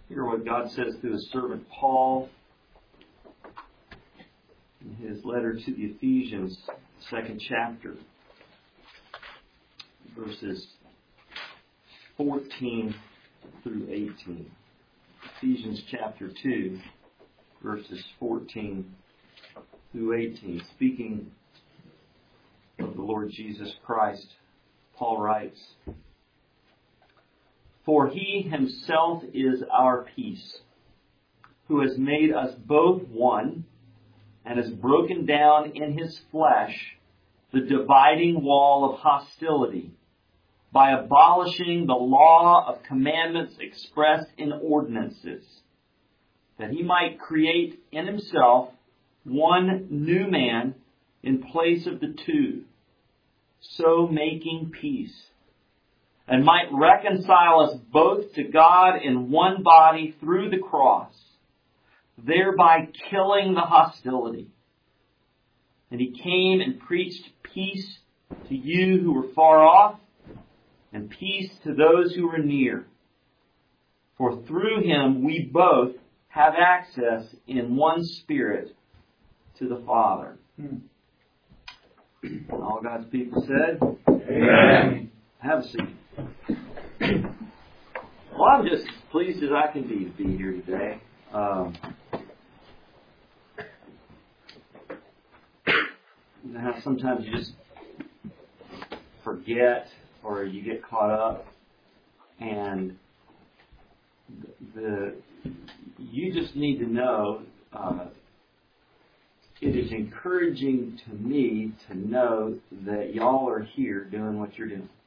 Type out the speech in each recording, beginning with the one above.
Hear what God says through His servant Paul in his letter to the Ephesians, 2nd chapter, verses 14 through 18. Ephesians chapter 2, verses 14 through 18. Speaking of the Lord Jesus Christ, Paul writes, "For He Himself is our peace, who has made us both one, and has broken down in His flesh the dividing wall of hostility, by abolishing the law of commandments expressed in ordinances, that He might create in Himself one new man in place of the two, so making peace, and might reconcile us both to God in one body through the cross, thereby killing the hostility. And He came and preached peace to you who were far off, and peace to those who were near. For through Him we both have access in one Spirit to the Father." And all God's people said, Amen. Have a seat. Well, I'm just as pleased as I can be to be here today. Sometimes you just forget or you get caught up, and you just need to know it is encouraging to me to know that y'all are here doing what you're doing.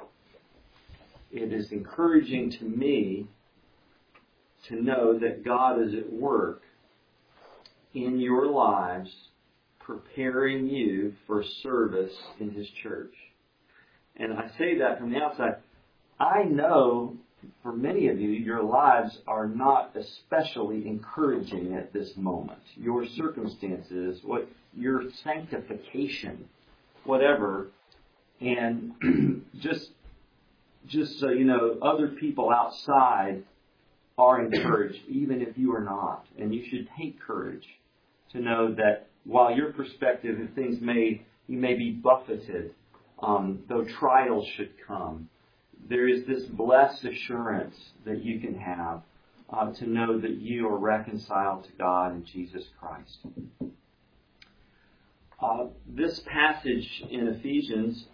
It is encouraging to me to know that God is at work in your lives, preparing you for service in His church. And I say that from the outside. I know for many of you, your lives are not especially encouraging at this moment. Your circumstances, your sanctification, whatever. And just so you know, other people outside are encouraged, even if you are not. And you should take courage to know that while your perspective of things you may be buffeted, though trials should come, there is this blessed assurance that you can have to know that you are reconciled to God in Jesus Christ. This passage in Ephesians,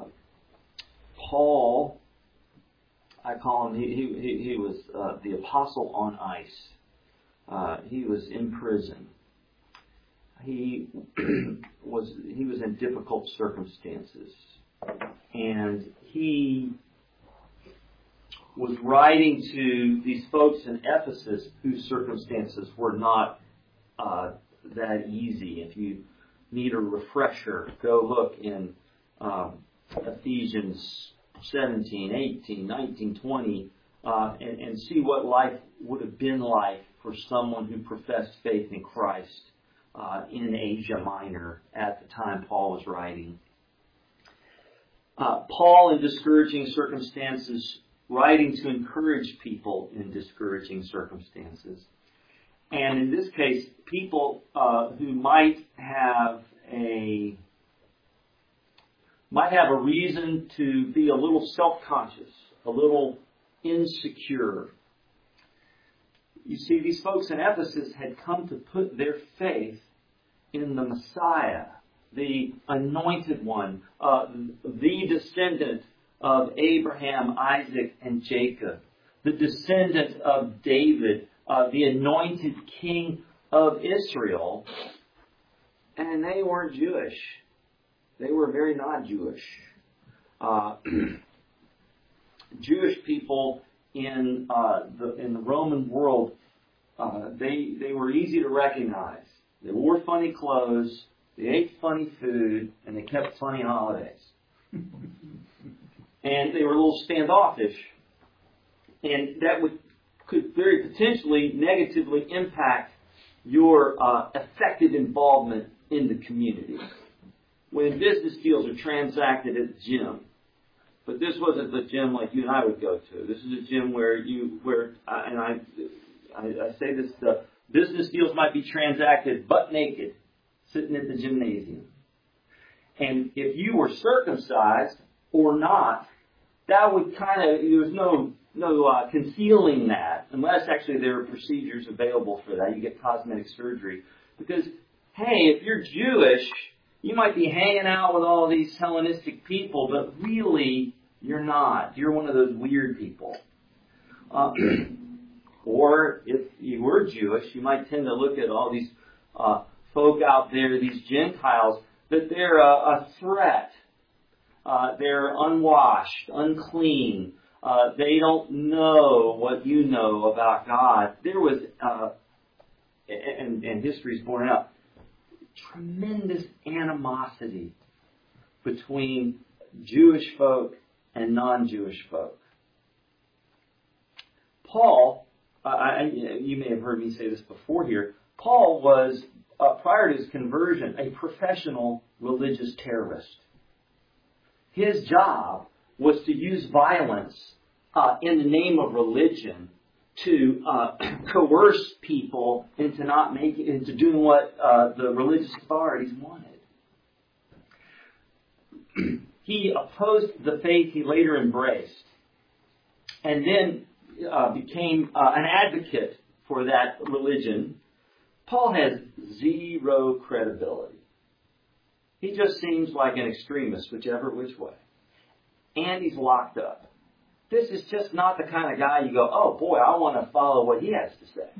Paul, I call him, he was the apostle on ice. He was in prison. He was in difficult circumstances. And he was writing to these folks in Ephesus whose circumstances were not that easy. If you need a refresher, go look in Ephesians 17, 18, 19, 20, and see what life would have been like for someone who professed faith in Christ in Asia Minor at the time Paul was writing. Paul, in discouraging circumstances, writing to encourage people in discouraging circumstances. And in this case, people who might have a reason to be a little self-conscious, a little insecure. You see, these folks in Ephesus had come to put their faith in the Messiah, the anointed one, the descendant of Abraham, Isaac, and Jacob, the descendant of David, the anointed king of Israel. And they weren't Jewish. They were very not Jewish. Jewish people in the Roman world, they were easy to recognize. They wore funny clothes, they ate funny food, and they kept funny holidays. And they were a little standoffish. And that could very potentially negatively impact your effective involvement in the community. When business deals are transacted at the gym, but this wasn't the gym like you and I would go to. This is a gym where I say this, business deals might be transacted butt naked, sitting at the gymnasium. And if you were circumcised or not, that would there was no concealing that, unless actually there are procedures available for that. You get cosmetic surgery. Because, hey, if you're Jewish, you might be hanging out with all these Hellenistic people, but really, you're not. You're one of those weird people. Or if you were Jewish, you might tend to look at all these folk out there, these Gentiles, that they're a threat. They're unwashed, unclean. They don't know what you know about God. There was, and history's borne out, tremendous animosity between Jewish folk and non-Jewish folk. Paul, you may have heard me say this before here, Paul was, prior to his conversion, a professional religious terrorist. His job was to use violence in the name of religion to coerce people into doing what the religious authorities wanted. He opposed the faith he later embraced, and then became an advocate for that religion. Paul has zero credibility. He just seems like an extremist, which way. And he's locked up. This is just not the kind of guy you go, oh boy, I want to follow what he has to say.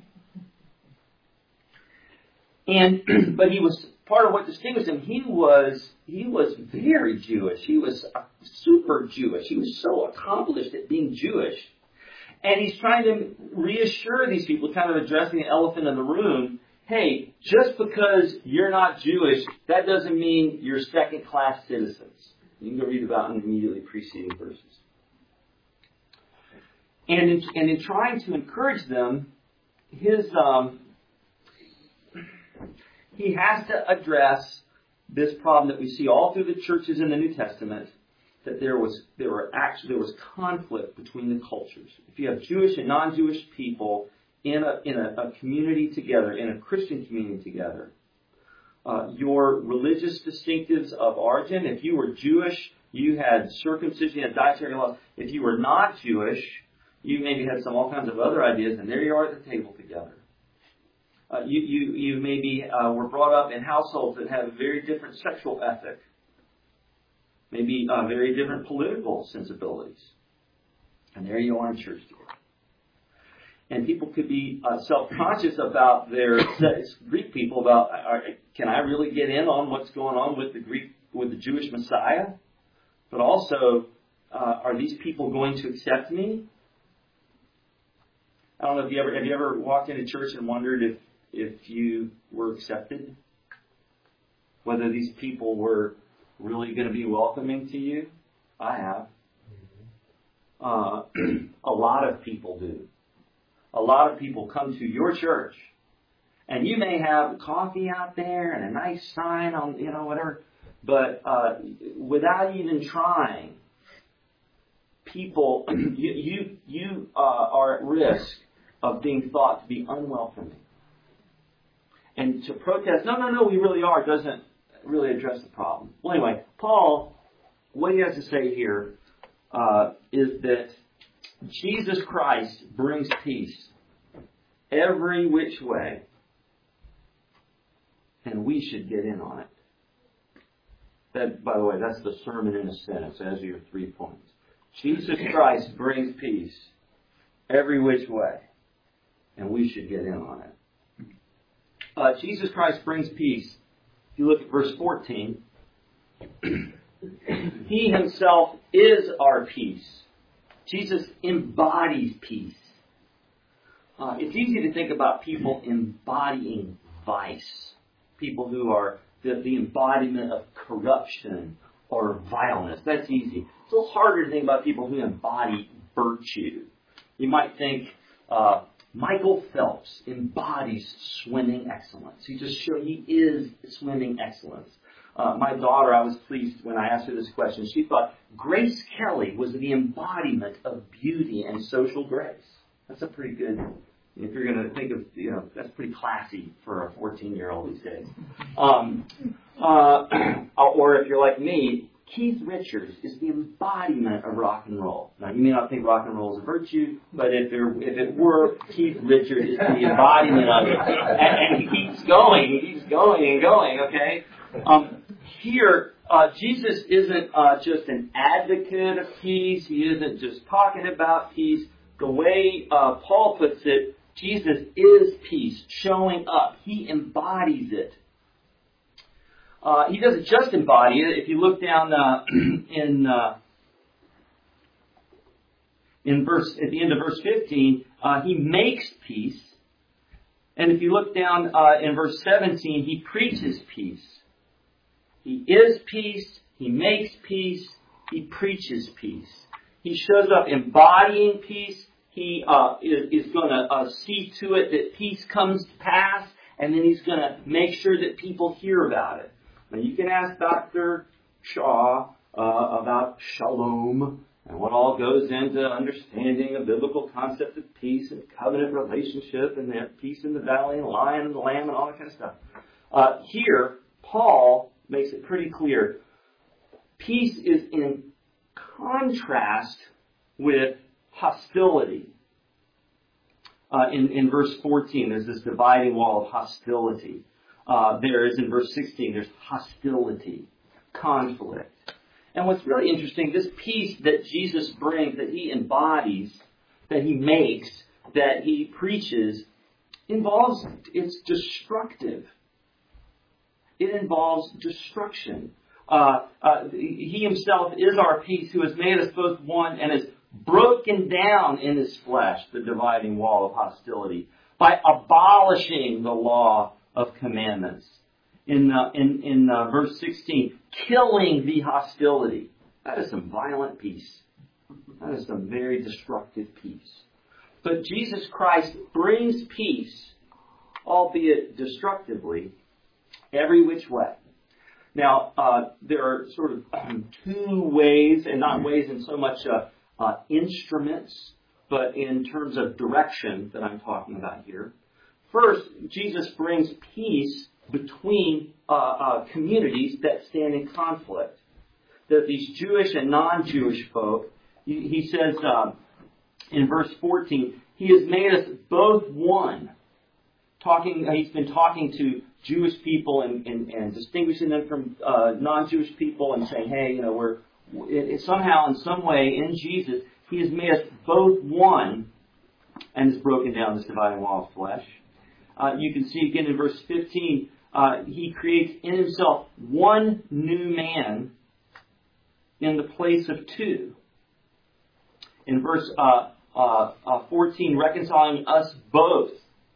But he was part of what distinguished him. He was very Jewish. He was super Jewish. He was so accomplished at being Jewish. And he's trying to reassure these people, kind of addressing the elephant in the room. Hey, just because you're not Jewish, that doesn't mean you're second-class citizens. You can go read about in the immediately preceding verses. And in trying to encourage them, he has to address this problem that we see all through the churches in the New Testament, that there was conflict between the cultures. If you have Jewish and non-Jewish people in a community together, in a Christian community together, your religious distinctives of origin, if you were Jewish, you had circumcision, you had dietary laws. If you were not Jewish, you maybe had all kinds of other ideas, and there you are at the table together. You maybe were brought up in households that have a very different sexual ethic, maybe very different political sensibilities, and there you are in church together. And people could be self-conscious about their Greek people, about can I really get in on what's going on with the Jewish Messiah? But also, are these people going to accept me? I don't know if have you ever walked into church and wondered if you were accepted? Whether these people were really going to be welcoming to you? I have. A lot of people do. A lot of people come to your church, and you may have coffee out there and a nice sign on, whatever, but without even trying, people, you are at risk of being thought to be unwelcoming. And to protest, no, we really are, doesn't really address the problem. Well, anyway, Paul, what he has to say here is that Jesus Christ brings peace every which way, and we should get in on it. That, by the way, that's the sermon in a sentence. As are your 3 points. Jesus Christ brings peace every which way, and we should get in on it. Jesus Christ brings peace. If you look at verse 14, He Himself is our peace. Jesus embodies peace. It's easy to think about people embodying vice. People who are the embodiment of corruption or vileness. That's easy. It's a little harder to think about people who embody virtue. You might think Michael Phelps embodies swimming excellence. He is swimming excellence. My daughter, I was pleased when I asked her this question. She thought Grace Kelly was the embodiment of beauty and social grace. That's a pretty good If you're going to think of, that's pretty classy for a 14-year-old these days. Or if you're like me, Keith Richards is the embodiment of rock and roll. Now, you may not think rock and roll is a virtue, but if it were, Keith Richards is the embodiment of it. And he keeps going and going, okay? Here, Jesus isn't just an advocate of peace. He isn't just talking about peace. The way Paul puts it, Jesus is peace, showing up. He embodies it. He doesn't just embody it. If you look down at the end of verse 15, he makes peace. And if you look down in verse 17, he preaches peace. He is peace. He makes peace. He preaches peace. He shows up embodying peace. He is going to see to it that peace comes to pass, and then he's going to make sure that people hear about it. Now, you can ask Dr. Shaw about shalom and what all goes into understanding a biblical concept of peace and covenant relationship and that peace in the valley and the lion and the lamb and all that kind of stuff. Here, Paul makes it pretty clear. Peace is in contrast with hostility. In verse 14, there's this dividing wall of hostility. There is in verse 16, there's hostility, conflict. And what's really interesting, this peace that Jesus brings, that he embodies, that he makes, that he preaches, it's destructive. It involves destruction. He himself is our peace, who has made us both one and has broken down in his flesh the dividing wall of hostility by abolishing the law of commandments. In verse 16, killing the hostility. That is some violent peace. That is some very destructive peace. But Jesus Christ brings peace, albeit destructively, every which way. Now, there are sort of two ways, and not ways in so much instruments, but in terms of direction that I'm talking about here. First, Jesus brings peace between communities that stand in conflict. That these Jewish and non-Jewish folk, he says in verse 14, he has made us both one. He's been talking to Jewish people and distinguishing them from non-Jewish people and saying, hey, we're somehow in some way in Jesus, he has made us both one and has broken down this dividing wall of flesh. You can see again in verse 15, he creates in himself one new man in the place of two. In verse 14, reconciling us both.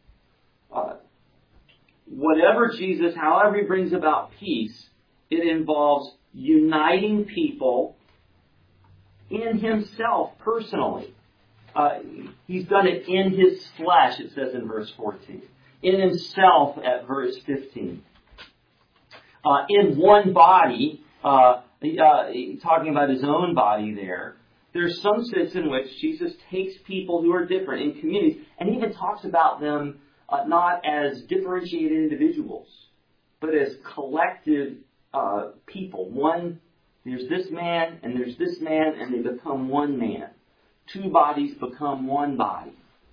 Whatever Jesus, however he brings about peace, it involves uniting people in himself personally. He's done it in his flesh, it says in verse 14. In himself at verse 15. In one body, talking about his own body there, there's some sense in which Jesus takes people who are different in communities and even talks about them not as differentiated individuals, but as collective people. There's this man and there's this man, and they become one man. Two bodies become one body.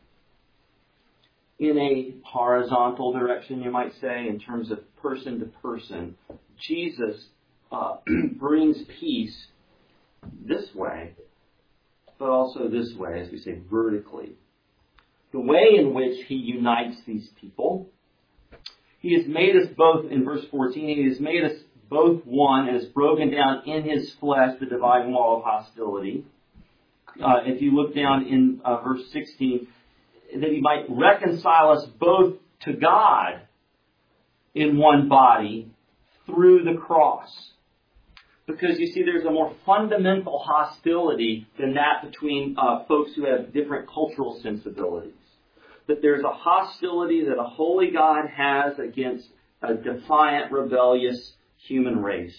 In a horizontal direction, you might say, in terms of person to person, Jesus brings peace this way, but also this way, as we say, vertically. The way in which he unites these people, he has made us both, in verse 14, he has made us both one and has broken down in his flesh the dividing wall of hostility. If you look down in verse 16, that he might reconcile us both to God in one body through the cross. Because you see, there's a more fundamental hostility than that between folks who have different cultural sensibilities. That there's a hostility that a holy God has against a defiant, rebellious human race.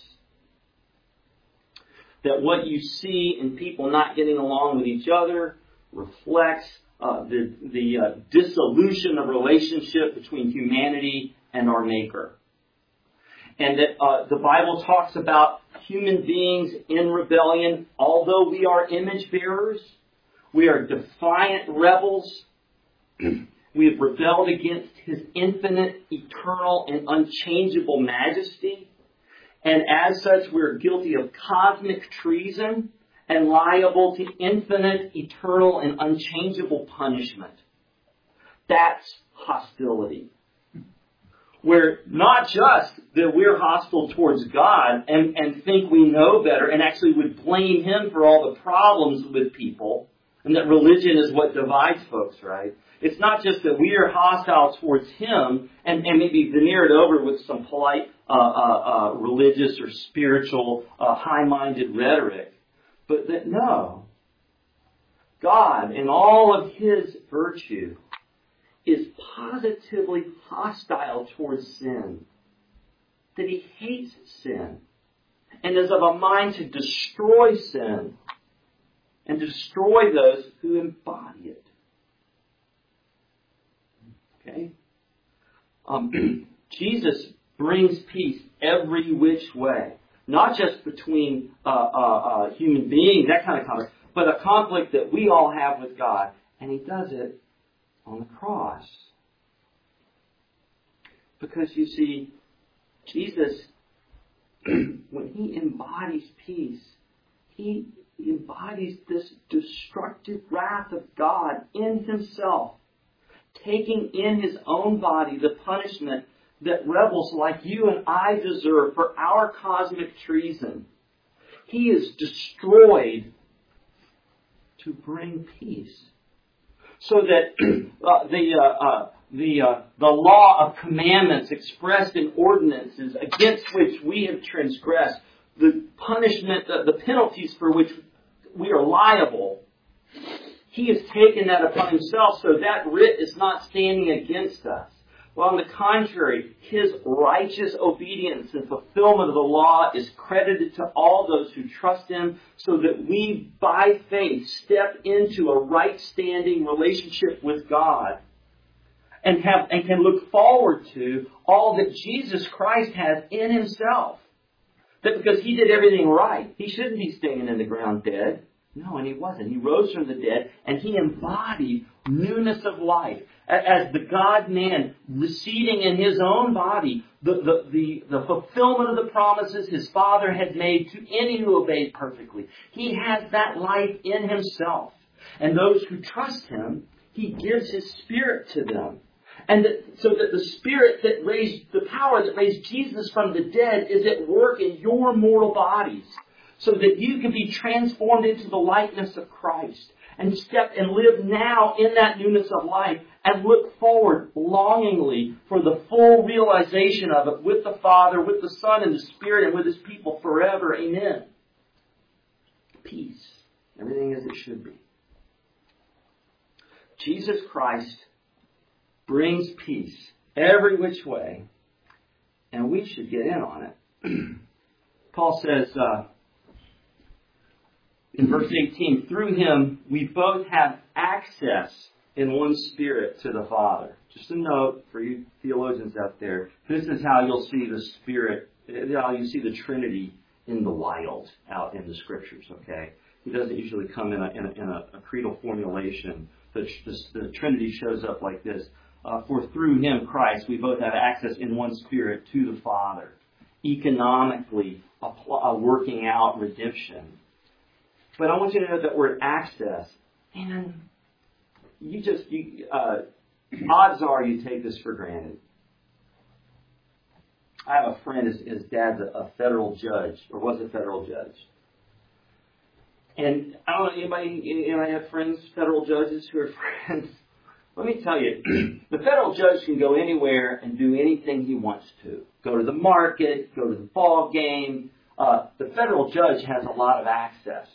That what you see in people not getting along with each other reflects dissolution of relationship between humanity and our Maker. And that the Bible talks about human beings in rebellion. Although we are image bearers, we are defiant rebels. We have rebelled against His infinite, eternal, and unchangeable majesty. And as such, we are guilty of cosmic treason and liable to infinite, eternal, and unchangeable punishment. That's hostility. Where not just that we're hostile towards God and think we know better and actually would blame Him for all the problems with people, and that religion is what divides folks, right? It's not just that we are hostile towards Him and maybe veneer it over with some polite religious or spiritual high-minded rhetoric, but that no, God in all of His virtue is positively hostile towards sin. That He hates sin and is of a mind to destroy sin and to destroy those who embody it. Okay? Jesus brings peace every which way. Not just between human beings, that kind of conflict, but a conflict that we all have with God. And He does it on the cross. Because you see, Jesus, when He embodies peace, He embodies this destructive wrath of God in Himself, taking in His own body the punishment that rebels like you and I deserve for our cosmic treason. He is destroyed to bring peace. So that the law of commandments expressed in ordinances against which we have transgressed, the punishment, the penalties for which we are liable, He has taken that upon Himself, so that writ is not standing against us. Well, on the contrary, His righteous obedience and fulfillment of the law is credited to all those who trust Him, so that we, by faith, step into a right-standing relationship with God and can look forward to all that Jesus Christ has in Himself. That because He did everything right, He shouldn't be staying in the ground dead. No, and He wasn't. He rose from the dead, and He embodied newness of life. As the God-man receiving in His own body the fulfillment of the promises His Father had made to any who obeyed perfectly. He has that life in Himself. And those who trust Him, He gives His Spirit to them. And so that the Spirit that raised, the power that raised Jesus from the dead is at work in your mortal bodies, so that you can be transformed into the likeness of Christ and step and live now in that newness of life and look forward longingly for the full realization of it with the Father, with the Son and the Spirit, and with His people forever. Amen. Peace. Everything as it should be. Jesus Christ brings peace every which way, and we should get in on it. Paul says, in verse 18, through Him we both have access in one Spirit to the Father. Just a note for you theologians out there. This is how you'll see the Spirit, how you see the Trinity in the wild out in the Scriptures, okay? It doesn't usually come in a creedal formulation. The Trinity shows up like this. For through Him, Christ, we both have access in one Spirit to the Father. Economically working out redemption. But I want you to know that word access, and odds are you take this for granted. I have a friend, his dad's a federal judge, or was a federal judge. And I don't know, anybody have friends, federal judges who are friends? Let me tell you, the federal judge can go anywhere and do anything he wants to. Go to the market, go to the ball game. The federal judge has a lot of access.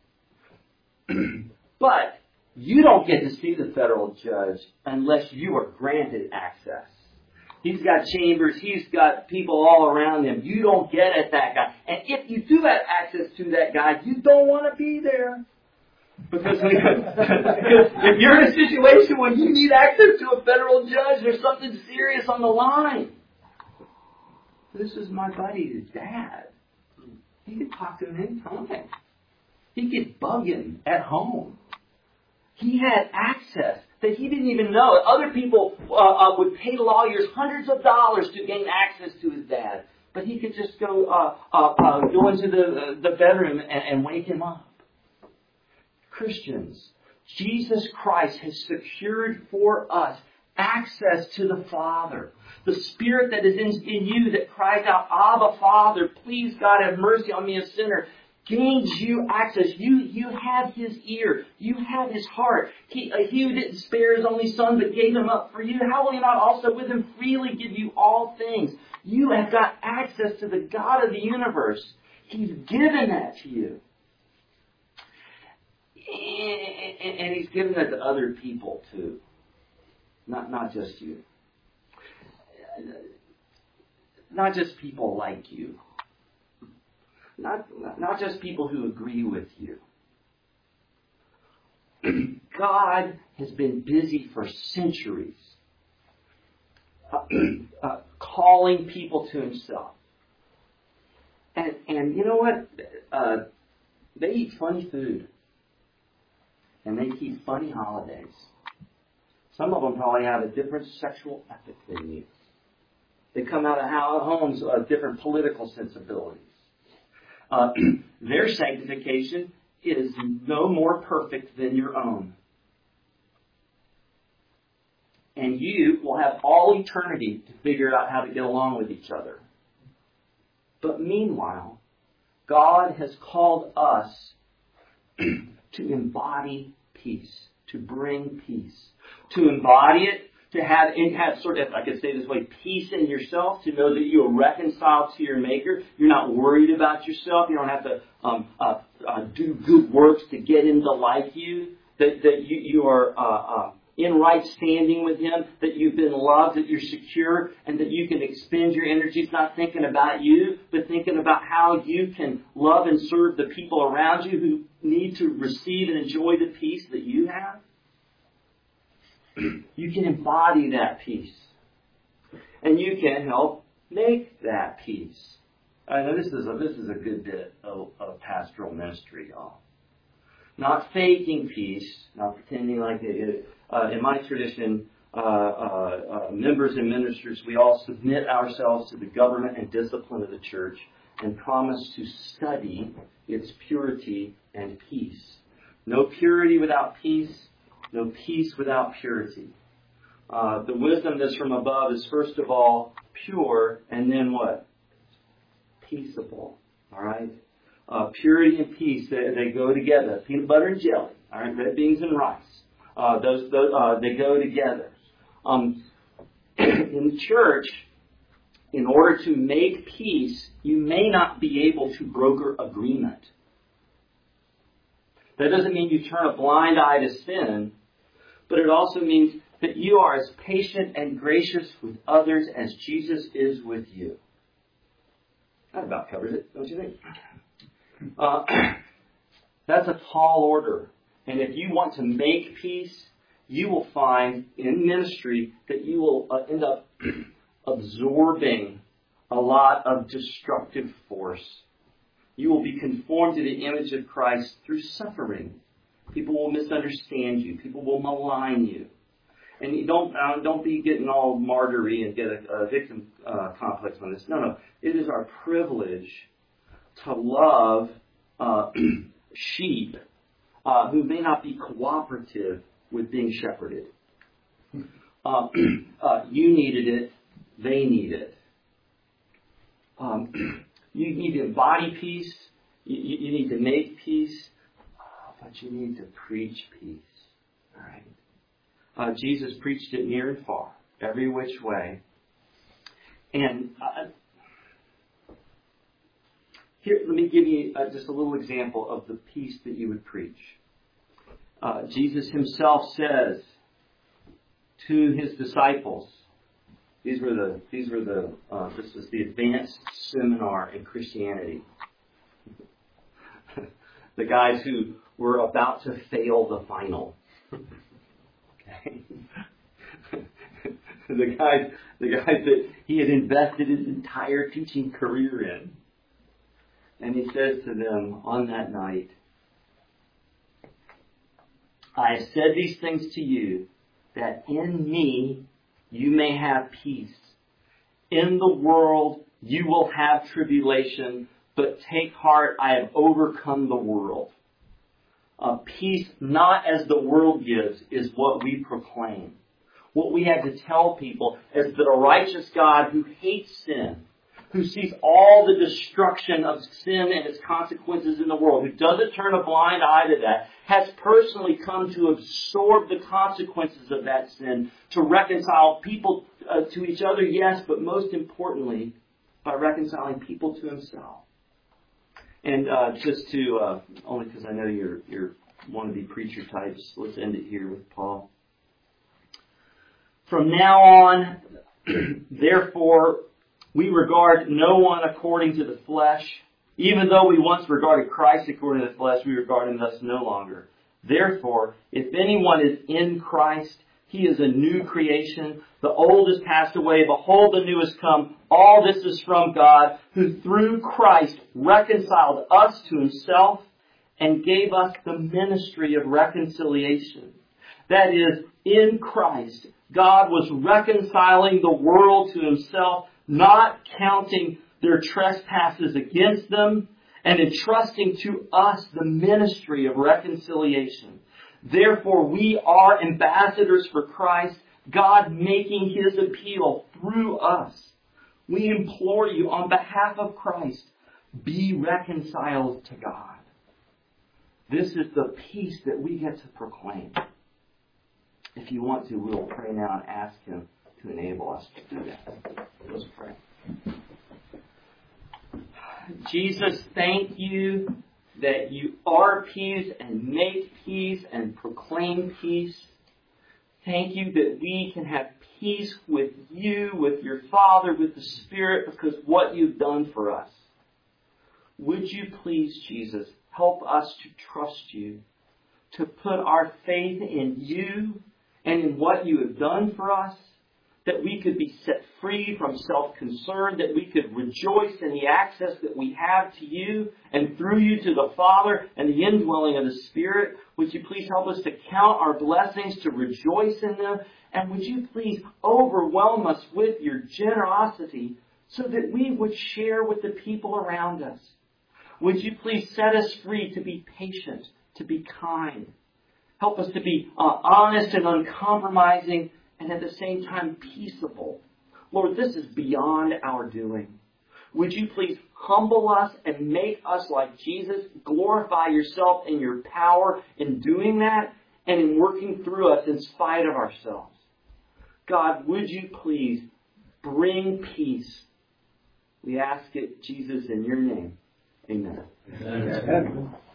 But you don't get to see the federal judge unless you are granted access. He's got chambers. He's got people all around him. You don't get at that guy. And if you do have access to that guy, you don't want to be there. Because if you're in a situation where you need access to a federal judge, there's something serious on the line. This is my buddy's dad. He could talk to him anytime. He could bug him at home. He had access that he didn't even know. Other people would pay lawyers hundreds of dollars to gain access to his dad. But he could just go into the bedroom and wake him up. Christians, Jesus Christ has secured for us access to the Father. The Spirit that is in you that cries out, Abba, Father, please God have mercy on me, a sinner, gains you access. You have His ear. You have His heart. He who didn't spare His only Son but gave Him up for you, how will He not also with Him freely give you all things? You have got access to the God of the universe. He's given that to you. And He's given that to other people too. Not just you. Not just people like you. Not just people who agree with you. God has been busy for centuries calling people to Himself. And you know what? They eat funny food. And they keep funny holidays. Some of them probably have a different sexual ethic than you. They come out of homes of different political sensibilities. Their sanctification is no more perfect than your own. And you will have all eternity to figure out how to get along with each other. But meanwhile, God has called us to embody peace, to bring peace, to embody it, to have sort of, I could say this way, peace in yourself, to know that you are reconciled to your Maker. You're not worried about yourself. You don't have to do good works to get Him to like you. That you are in right standing with Him, that you've been loved, that you're secure, and that you can expend your energies not thinking about you, but thinking about how you can love and serve the people around you who need to receive and enjoy the peace that you have. You can embody that peace. And you can help make that peace. I know this is a good bit of pastoral ministry, y'all. Not faking peace, not pretending like it. In my tradition, members and ministers, we all submit ourselves to the government and discipline of the church and promise to study its purity and peace. No purity without peace. No peace without purity. The wisdom that's from above is first of all pure, and then what? Peaceable. All right? Purity and peace, they go together. Peanut butter and jelly. All right? Red beans and rice. They go together. In the church, in order to make peace, you may not be able to broker agreement. That doesn't mean you turn a blind eye to sin, but it also means that you are as patient and gracious with others as Jesus is with you. That about covers it, don't you think? That's a tall order. And if you want to make peace, you will find in ministry that you will end up absorbing a lot of destructive force. You will be conformed to the image of Christ through suffering. People will misunderstand you. People will malign you. And you don't be getting all martyry and get a victim complex on this. No. It is our privilege to love sheep who may not be cooperative with being shepherded. You needed it. They need it. You need to embody peace. You need to make peace. But you need to preach peace. All right. Jesus preached it near and far, every which way. And here, let me give you just a little example of the peace that you would preach. Jesus Himself says to His disciples, this was the advanced seminar in Christianity. the guys who were about to fail the final. Okay. the guys that he had invested his entire teaching career in. And he says to them on that night, I have said these things to you, that in me you may have peace. In the world you will have tribulation, but take heart, I have overcome the world. Peace not as the world gives is what we proclaim. What we have to tell people is that a righteous God who hates sin, who sees all the destruction of sin and its consequences in the world, who doesn't turn a blind eye to that, has personally come to absorb the consequences of that sin, to reconcile people to each other, yes, but most importantly, by reconciling people to himself. And just to, only because I know you're wannabe preacher types, let's end it here with Paul. From now on, therefore, we regard no one according to the flesh. Even though we once regarded Christ according to the flesh, we regard him thus no longer. Therefore, if anyone is in Christ, he is a new creation. The old has passed away. Behold, the new has come. All this is from God, who through Christ reconciled us to himself and gave us the ministry of reconciliation. That is, in Christ, God was reconciling the world to himself, not counting their trespasses against them, and entrusting to us the ministry of reconciliation. Therefore, we are ambassadors for Christ, God making his appeal through us. We implore you on behalf of Christ, be reconciled to God. This is the peace that we get to proclaim. If you want to, we'll pray now and ask him to enable us to do that. Let's pray. Jesus, thank you that you are peace and make peace and proclaim peace. Thank you that we can have peace with you, with your Father, with the Spirit, because what you've done for us. Would you please, Jesus, help us to trust you, to put our faith in you and in what you have done for us, that we could be set free from self-concern, that we could rejoice in the access that we have to you and through you to the Father and the indwelling of the Spirit. Would you please help us to count our blessings, to rejoice in them, and would you please overwhelm us with your generosity so that we would share with the people around us. Would you please set us free to be patient, to be kind. Help us to be honest and uncompromising, and at the same time peaceable. Lord, this is beyond our doing. Would you please humble us and make us like Jesus? Glorify yourself in your power in doing that and in working through us in spite of ourselves. God, would you please bring peace? We ask it, Jesus, in your name. Amen. Amen.